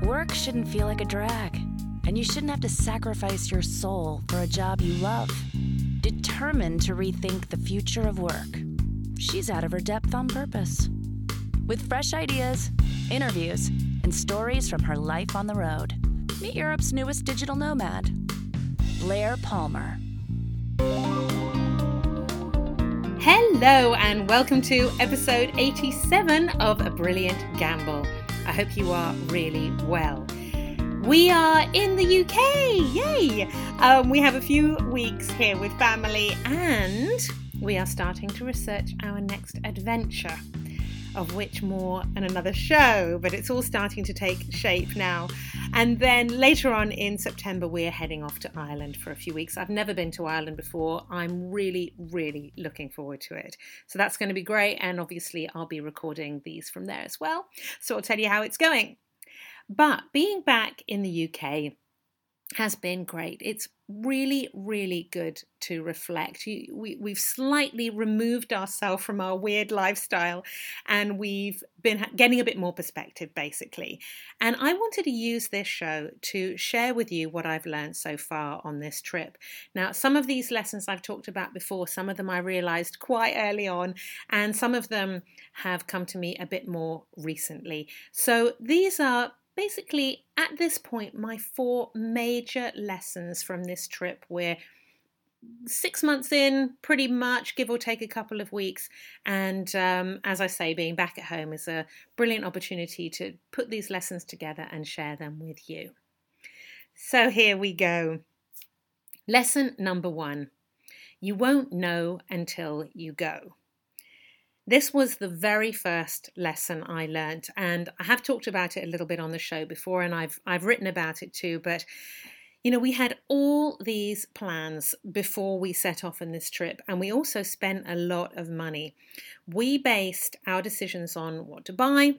Work shouldn't feel like a drag, and you shouldn't have to sacrifice your soul for a job you love. Determined to rethink the future of work, she's out of her depth on purpose. With fresh ideas, interviews, and stories from her life on the road, meet Europe's newest digital nomad, Blair Palmer. Hello and welcome to episode 87 of A Brilliant Gamble. I hope you are really well. We are in the UK, yay! We have a few weeks here with family and we are starting to research our next adventure, of which more in another show, but it's all starting to take shape now. And then later on in September, we're heading off to Ireland for a few weeks. I've never been to Ireland before. I'm really, really looking forward to it. So that's going to be great. And obviously, I'll be recording these from there as well. So I'll tell you how it's going. But being back in the UK has been great. It's really, really good to reflect. We've slightly removed ourselves from our weird lifestyle and we've been getting a bit more perspective, basically. And I wanted to use this show to share with you what I've learned so far on this trip. Now, some of these lessons I've talked about before, some of them I realized quite early on, and some of them have come to me a bit more recently. So these are basically, at this point, my 4 major lessons from this trip. We're 6 months in, pretty much, give or take a couple of weeks. And as I say, being back at home is a brilliant opportunity to put these lessons together and share them with you. So here we go. Lesson number 1. You won't know until you go. This was the very first lesson I learnt, and I have talked about it a little bit on the show before, and I've written about it too, but you know, we had all these plans before we set off on this trip, and we also spent a lot of money. We based our decisions on what to buy,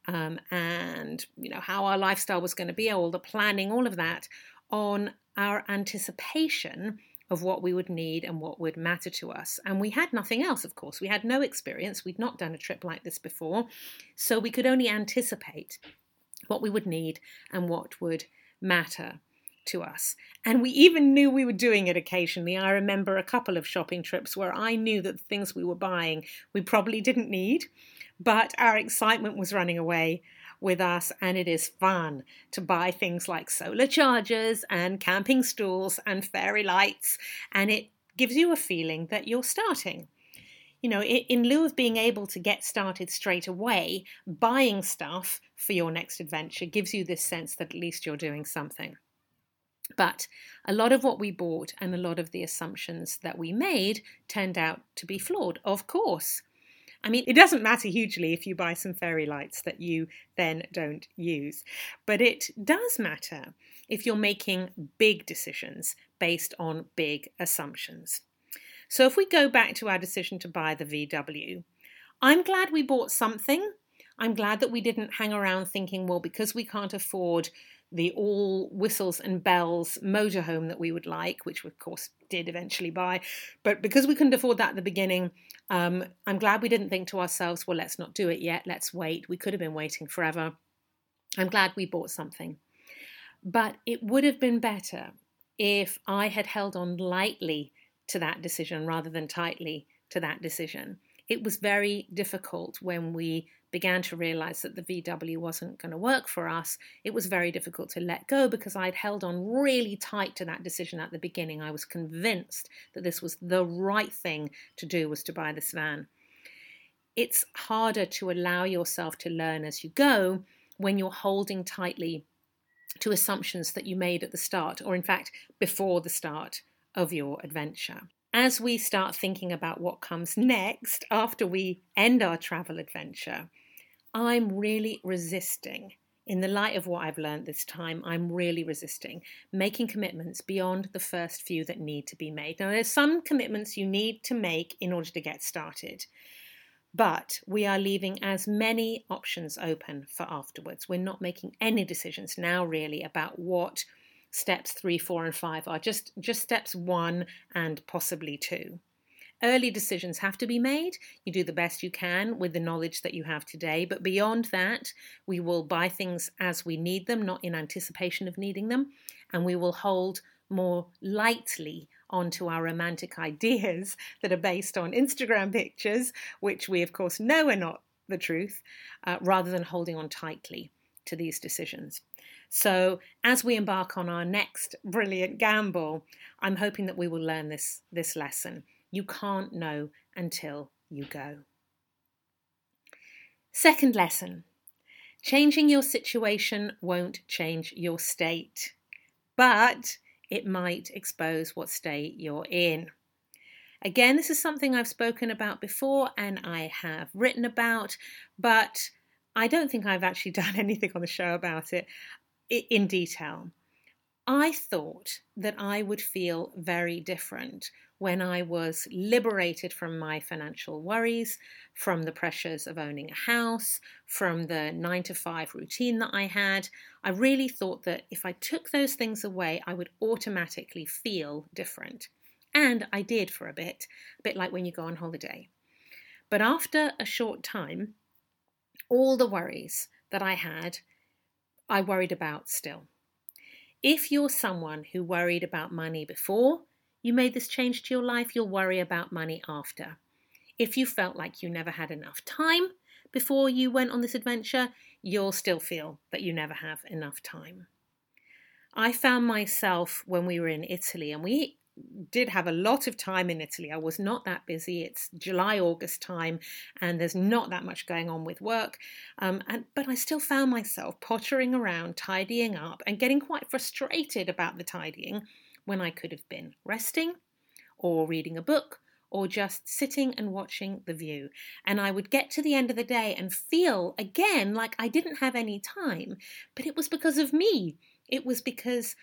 and you know, how our lifestyle was going to be, all the planning, all of that, on our anticipation of what we would need and what would matter to us. And we had nothing else, of course. We had no experience. We'd not done a trip like this before. So we could only anticipate what we would need and what would matter to us. And we even knew we were doing it occasionally. I remember a couple of shopping trips where I knew that the things we were buying we probably didn't need, but our excitement was running away with us, and it is fun to buy things like solar chargers and camping stools and fairy lights, and it gives you a feeling that you're starting. You know, in lieu of being able to get started straight away, buying stuff for your next adventure gives you this sense that at least you're doing something. But a lot of what we bought and a lot of the assumptions that we made turned out to be flawed, of course. I mean, it doesn't matter hugely if you buy some fairy lights that you then don't use, but it does matter if you're making big decisions based on big assumptions. So if we go back to our decision to buy the VW, I'm glad we bought something. I'm glad that we didn't hang around thinking, well, because we can't afford the all whistles and bells motorhome that we would like, which we of course did eventually buy, but because we couldn't afford that at the beginning, I'm glad we didn't think to ourselves, well, let's not do it yet, let's wait. We could have been waiting forever. I'm glad we bought something. But it would have been better if I had held on lightly to that decision rather than tightly to that decision. It was very difficult when we began to realize that the VW wasn't going to work for us. It was very difficult to let go because I'd held on really tight to that decision at the beginning. I was convinced that this was the right thing to do, was to buy this van. It's harder to allow yourself to learn as you go when you're holding tightly to assumptions that you made at the start, or in fact, before the start of your adventure. As we start thinking about what comes next after we end our travel adventure, I'm really resisting, in the light of what I've learned this time, I'm really resisting making commitments beyond the first few that need to be made. Now, there's some commitments you need to make in order to get started, but we are leaving as many options open for afterwards. We're not making any decisions now really about what steps 3, 4, and 5 are, just steps 1 and possibly 2. Early decisions have to be made. You do the best you can with the knowledge that you have today. But beyond that, we will buy things as we need them, not in anticipation of needing them. And we will hold more lightly onto our romantic ideas that are based on Instagram pictures, which we, of course, know are not the truth, rather than holding on tightly to these decisions. So as we embark on our next brilliant gamble, I'm hoping that we will learn this lesson. You can't know until you go. Second lesson, changing your situation won't change your state, but it might expose what state you're in. Again, this is something I've spoken about before and I have written about, but I don't think I've actually done anything on the show about it in detail. I thought that I would feel very different when I was liberated from my financial worries, from the pressures of owning a house, from the 9-to-5 routine that I had. I really thought that if I took those things away, I would automatically feel different. And I did for a bit like when you go on holiday. But after a short time, all the worries that I had, I worried about still. If you're someone who worried about money before you made this change to your life, you'll worry about money after. If you felt like you never had enough time before you went on this adventure, you'll still feel that you never have enough time. I found myself when we were in Italy, and we did have a lot of time in Italy. I was not that busy. It's July, August time, and there's not that much going on with work. But I still found myself pottering around, tidying up, and getting quite frustrated about the tidying when I could have been resting or reading a book or just sitting and watching the view. And I would get to the end of the day and feel again like I didn't have any time, but it was because of me. It was because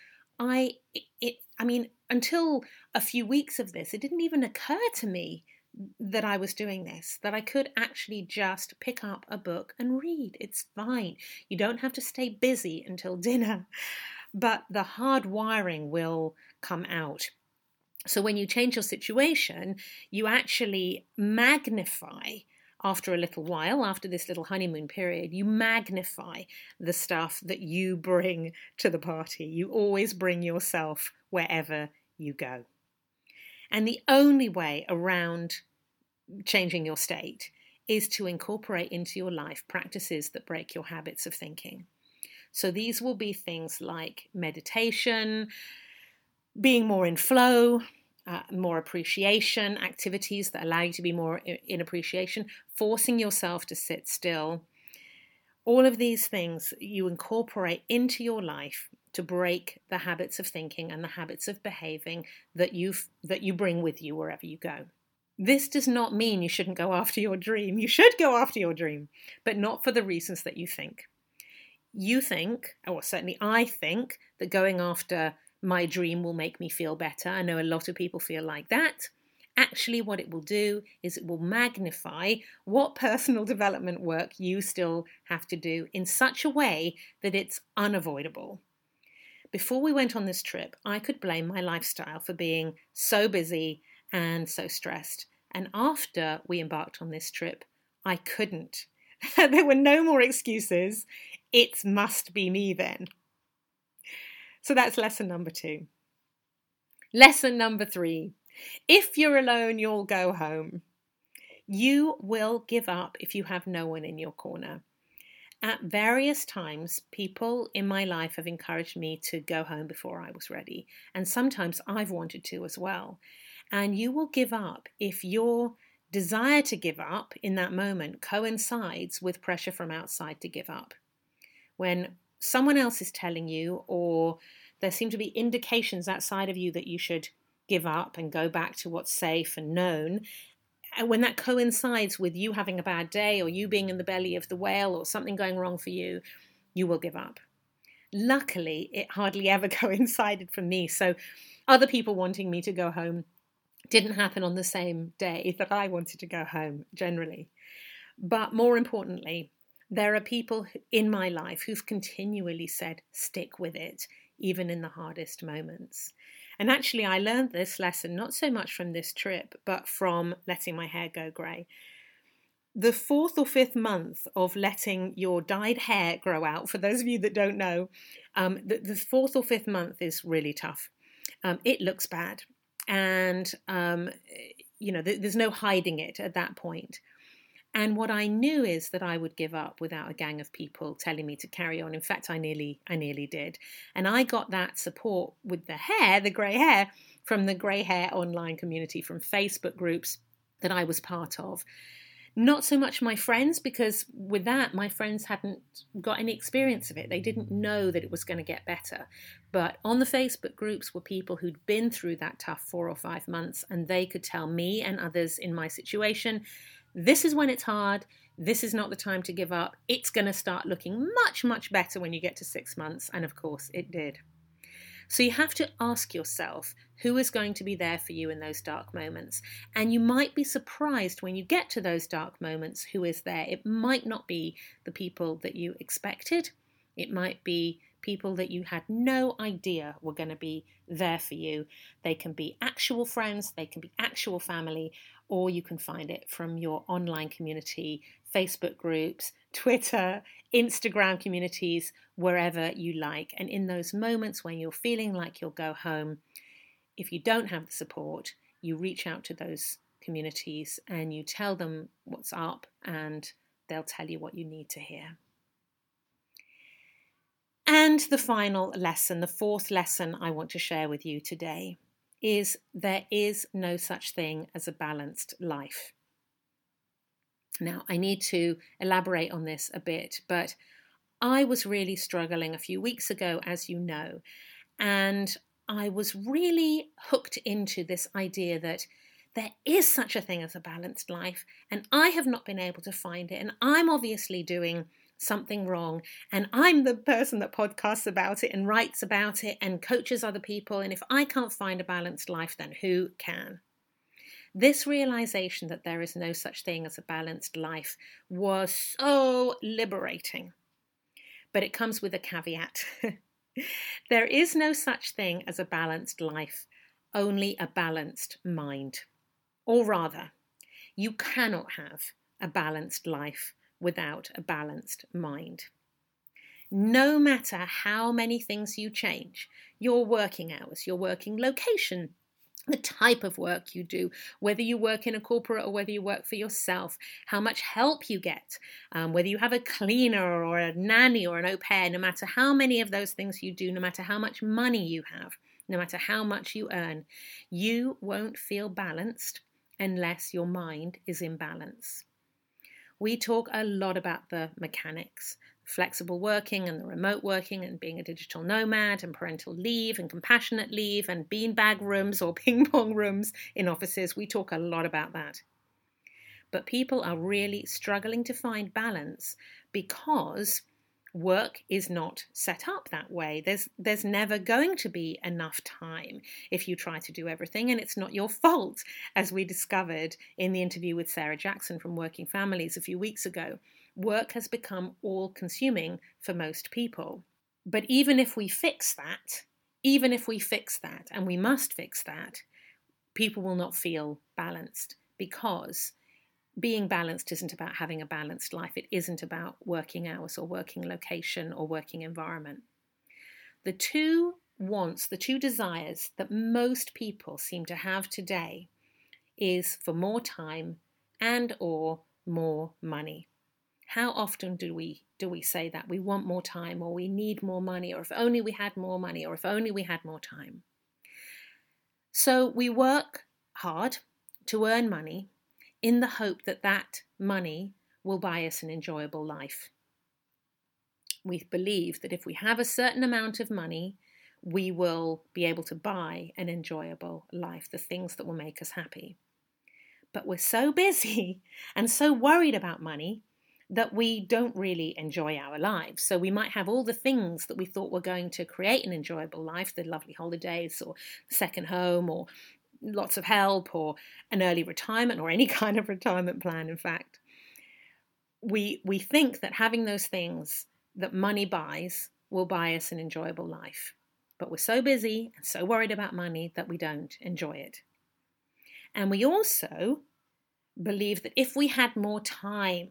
until a few weeks of this, it didn't even occur to me that I was doing this, that I could actually just pick up a book and read. It's fine. You don't have to stay busy until dinner, but the hard wiring will come out. So when you change your situation, you actually magnify, after a little while, after this little honeymoon period, you magnify the stuff that you bring to the party. You always bring yourself wherever you go. And the only way around changing your state is to incorporate into your life practices that break your habits of thinking. So these will be things like meditation, being more in flow, more appreciation, activities that allow you to be more in appreciation, forcing yourself to sit still. All of these things you incorporate into your life to break the habits of thinking and the habits of behaving that you bring with you wherever you go. This does not mean you shouldn't go after your dream. You should go after your dream, but not for the reasons that you think. You think, or certainly I think, that going after my dream will make me feel better. I know a lot of people feel like that. Actually, what it will do is it will magnify what personal development work you still have to do in such a way that it's unavoidable. Before we went on this trip, I could blame my lifestyle for being so busy and so stressed. And after we embarked on this trip, I couldn't. There were no more excuses. It must be me then. So that's lesson number 2. Lesson number 3. If you're alone, you'll go home. You will give up if you have no one in your corner. At various times, people in my life have encouraged me to go home before I was ready. And sometimes I've wanted to as well. And you will give up if your desire to give up in that moment coincides with pressure from outside to give up. When someone else is telling you, or there seem to be indications outside of you that you should give up and go back to what's safe and known, and when that coincides with you having a bad day or you being in the belly of the whale or something going wrong for you, you will give up. Luckily, it hardly ever coincided for me. So other people wanting me to go home didn't happen on the same day that I wanted to go home, generally. But more importantly, there are people in my life who've continually said, stick with it, even in the hardest moments. And actually, I learned this lesson not so much from this trip, but from letting my hair go grey. The 4th or 5th month of letting your dyed hair grow out, for those of you that don't know, the 4th or 5th month is really tough. It looks bad. And, there's no hiding it at that point. And what I knew is that I would give up without a gang of people telling me to carry on. In fact, I nearly did. And I got that support with the hair, the grey hair, from the grey hair online community, from Facebook groups that I was part of. Not so much my friends, because with that, my friends hadn't got any experience of it. They didn't know that it was going to get better. But on the Facebook groups were people who'd been through that tough 4 or 5 months, and they could tell me and others in my situation, this is when it's hard. This is not the time to give up. It's going to start looking much, much better when you get to 6 months. And of course, it did. So you have to ask yourself who is going to be there for you in those dark moments. And you might be surprised when you get to those dark moments who is there. It might not be the people that you expected. It might be people that you had no idea were going to be there for you. They can be actual friends, they can be actual family, or you can find it from your online community, Facebook groups, Twitter, Instagram communities, wherever you like. And in those moments when you're feeling like you'll go home, if you don't have the support, you reach out to those communities and you tell them what's up, and they'll tell you what you need to hear. And the final lesson, the 4th lesson I want to share with you today, is there is no such thing as a balanced life. Now, I need to elaborate on this a bit, but I was really struggling a few weeks ago, as you know, and I was really hooked into this idea that there is such a thing as a balanced life, and I have not been able to find it, and I'm obviously doing something wrong, and I'm the person that podcasts about it and writes about it and coaches other people, and if I can't find a balanced life, then who can? This realization that there is no such thing as a balanced life was so liberating, but it comes with a caveat. There is no such thing as a balanced life, only a balanced mind. Or rather, you cannot have a balanced life without a balanced mind. No matter how many things you change, your working hours, your working location, the type of work you do, whether you work in a corporate or whether you work for yourself, how much help you get, whether you have a cleaner or a nanny or an au pair, no matter how many of those things you do, no matter how much money you have, no matter how much you earn, you won't feel balanced unless your mind is in balance. We talk a lot about the mechanics, flexible working and the remote working and being a digital nomad and parental leave and compassionate leave and beanbag rooms or ping pong rooms in offices. We talk a lot about that. But people are really struggling to find balance because work is not set up that way. There's never going to be enough time if you try to do everything, and it's not your fault, as we discovered in the interview with Sarah Jackson from Working Families a few weeks ago. Work has become all-consuming for most people. But even if we fix that, and we must fix that, people will not feel balanced, because being balanced isn't about having a balanced life. It isn't about working hours or working location or working environment. The two wants, the two desires that most people seem to have today is for more time and or more money. How often do we say that? We want more time, or we need more money, or if only we had more money, or if only we had more time. So we work hard to earn money in the hope that that money will buy us an enjoyable life. We believe that if we have a certain amount of money, we will be able to buy an enjoyable life, the things that will make us happy. But we're so busy and so worried about money that we don't really enjoy our lives. So we might have all the things that we thought were going to create an enjoyable life, the lovely holidays or the second home or lots of help or an early retirement or any kind of retirement plan, in fact. We think that having those things that money buys will buy us an enjoyable life. but we're so busy and so worried about money that we don't enjoy it. And we also believe that if we had more time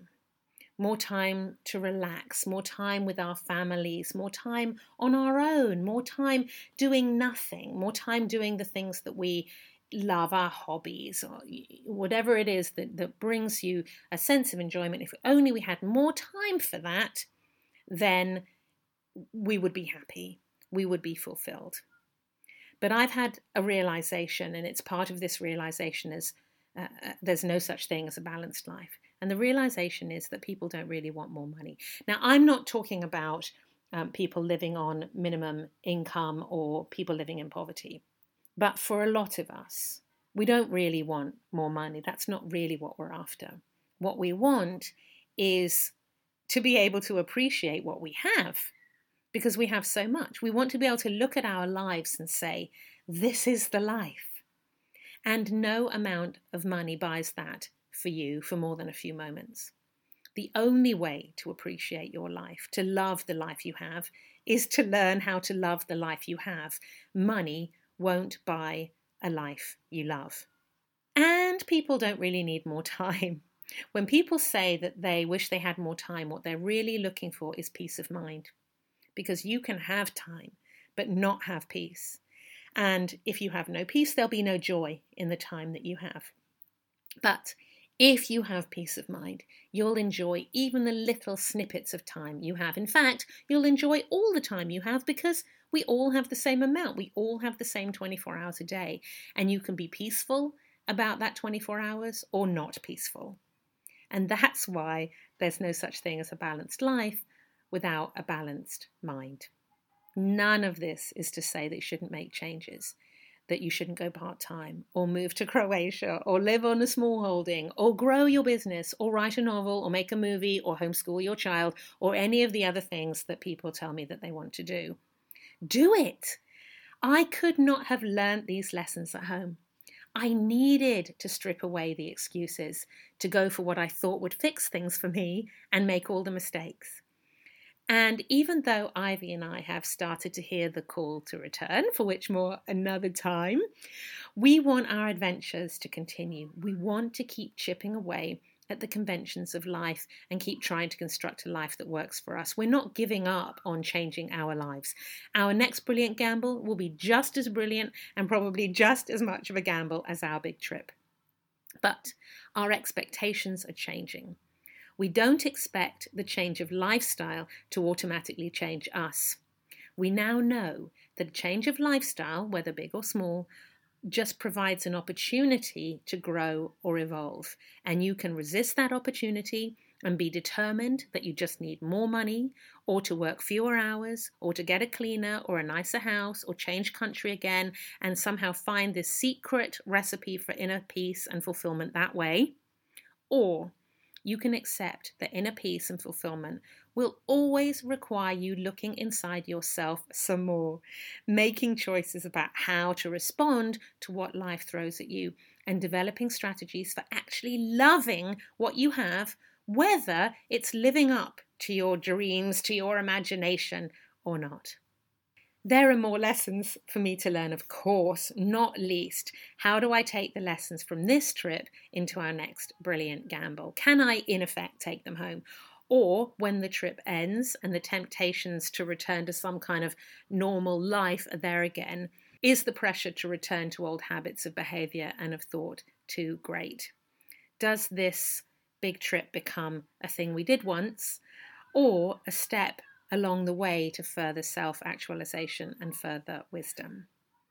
to relax, more time with our families, more time on our own, more time doing nothing, more time doing the things that we love, our hobbies, or whatever it is that brings you a sense of enjoyment, if only we had more time for that, then we would be happy, we would be fulfilled. But I've had a realization, and it's part of this realization is there's no such thing as a balanced life. And the realization is that people don't really want more money. Now, I'm not talking about people living on minimum income or people living in poverty. But for a lot of us, we don't really want more money. That's not really what we're after. What we want is to be able to appreciate what we have, because we have so much. We want to be able to look at our lives and say, this is the life. And no amount of money buys that for you for more than a few moments. The only way to appreciate your life, to love the life you have, is to learn how to love the life you have. Money won't buy a life you love. And people don't really need more time. When people say that they wish they had more time, what they're really looking for is peace of mind. Because you can have time, but not have peace. And if you have no peace, there'll be no joy in the time that you have. But if you have peace of mind, you'll enjoy even the little snippets of time you have. In fact, you'll enjoy all the time you have, because we all have the same amount. We all have the same 24 hours a day. And you can be peaceful about that 24 hours or not peaceful. And that's why there's no such thing as a balanced life without a balanced mind. None of this is to say that you shouldn't make changes, that you shouldn't go part-time or move to Croatia or live on a small holding or grow your business or write a novel or make a movie or homeschool your child or any of the other things that people tell me that they want to do. Do it. I could not have learned these lessons at home. I needed to strip away the excuses, to go for what I thought would fix things for me and make all the mistakes. And even though Ivy and I have started to hear the call to return, for which more another time, we want our adventures to continue. We want to keep chipping away at the conventions of life and keep trying to construct a life that works for us. We're not giving up on changing our lives. Our next brilliant gamble will be just as brilliant and probably just as much of a gamble as our big trip. But our expectations are changing. We don't expect the change of lifestyle to automatically change us. We now know that a change of lifestyle, whether big or small, just provides an opportunity to grow or evolve. And you can resist that opportunity and be determined that you just need more money, or to work fewer hours, or to get a cleaner or a nicer house, or change country again and somehow find this secret recipe for inner peace and fulfillment that way. Or you can accept that inner peace and fulfillment will always require you looking inside yourself some more, making choices about how to respond to what life throws at you, and developing strategies for actually loving what you have, whether it's living up to your dreams, to your imagination or not. There are more lessons for me to learn, of course, not least, how do I take the lessons from this trip into our next brilliant gamble? Can I, in effect, take them home? Or when the trip ends and the temptations to return to some kind of normal life are there again, is the pressure to return to old habits of behaviour and of thought too great? Does this big trip become a thing we did once, or a step along the way to further self-actualization and further wisdom?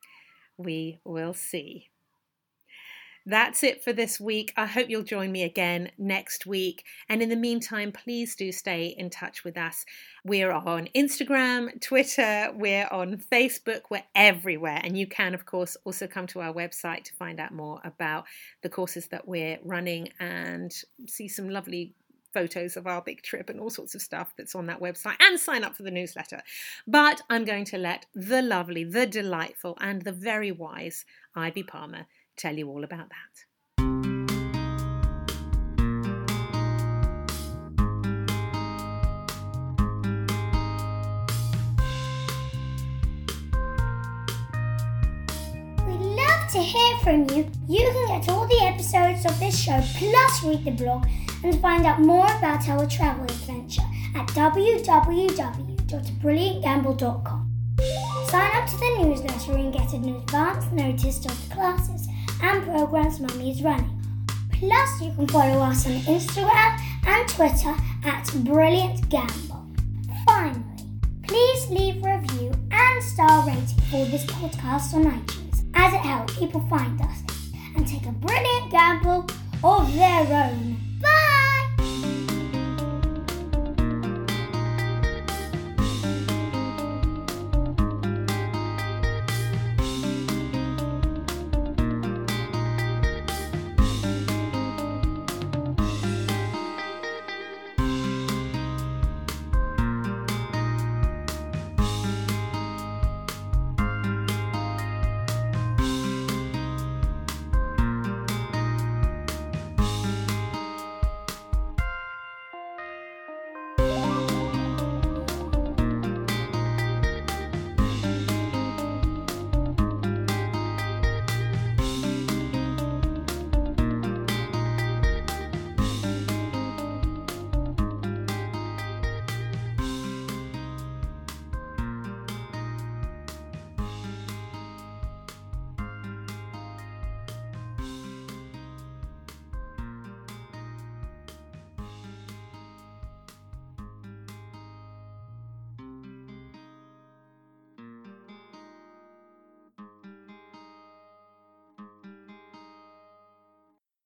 We will see. That's it for this week. I hope you'll join me again next week. And in the meantime, please do stay in touch with us. We're on Instagram, Twitter, we're on Facebook, we're everywhere. And you can, of course, also come to our website to find out more about the courses that we're running and see some lovely photos of our big trip and all sorts of stuff that's on that website, and sign up for the newsletter. But I'm going to let the lovely, the delightful, and the very wise Ivy Palmer tell you all about that. to hear from you. You can get all the episodes of this show plus read the blog and find out more about our travel adventure at www.brilliantgamble.com. Sign up to the newsletter and get an advance notice of the classes and programs Mummy is running. Plus, you can follow us on Instagram and Twitter at Brilliant Gamble. Finally, please leave a review and star rating for this podcast on iTunes, as it helps people find us and take a brilliant gamble of their own.